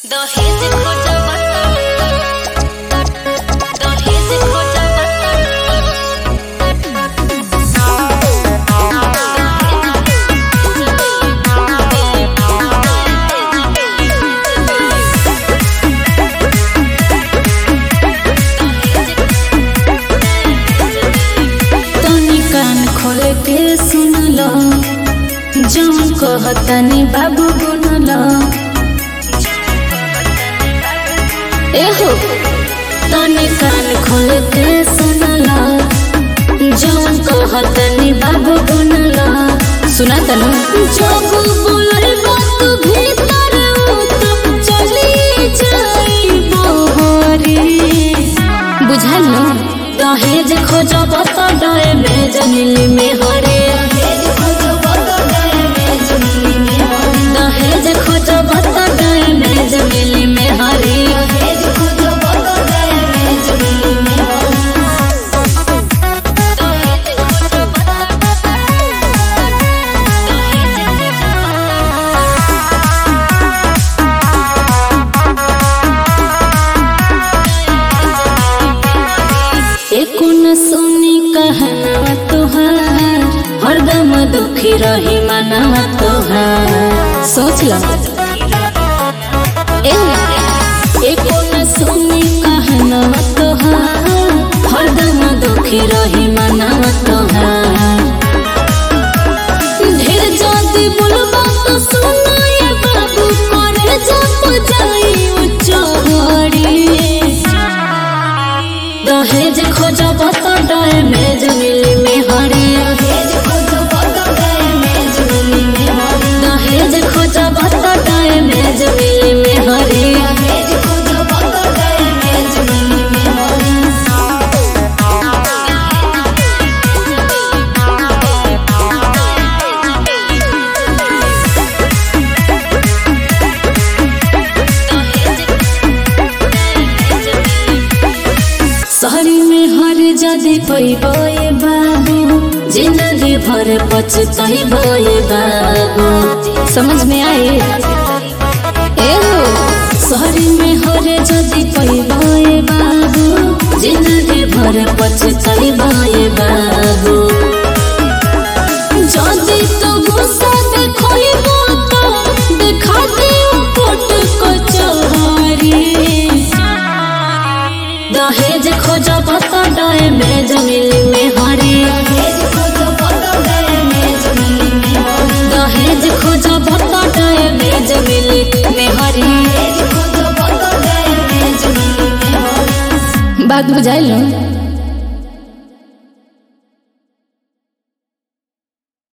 दहेज खोजा दहेज खोजा तनी कान खोल के सुन लो जौन कहतनी बाबू बुन लो एहो तनी कान खोल के सुन लो जौन कहतनी बाबू बुन लो सुना तनु जब बोले बात भीतर तब चली जाई बोहरी बुझल लो दहेज खोजब त डरे में जनिली में हरे दहेज खोजब त डरे में जनिली में हरे एको न सुनी कहना तोहार हरदम दुखी रही मनवा तोहार सोच लो एको न सुनी कहना तोहार हरदम दुखी रही मनवा तोहार ढेर जाति बोलबा तो सुनाए बाबू करे जप जाई उचहरी दहेज खोजब त डरे में जमिली में हरे दहेज खोजब त डरे में जमिली में हरे शहरी में हर जदी पैबे बाबू जिंदगी भर पछताइबे बाबू समझ में आए एहो शहरी में हर जदी पैबे बाबू जिंदगी भर पछताइबे बाबू जदी तो गुस्सा देखइबो तो देखा दियो कोट कचहरी दहेज खोजब त डरे में जमिली में हरे दहेज खोजब त डरे में जमिली में हरे बात बुझाइल।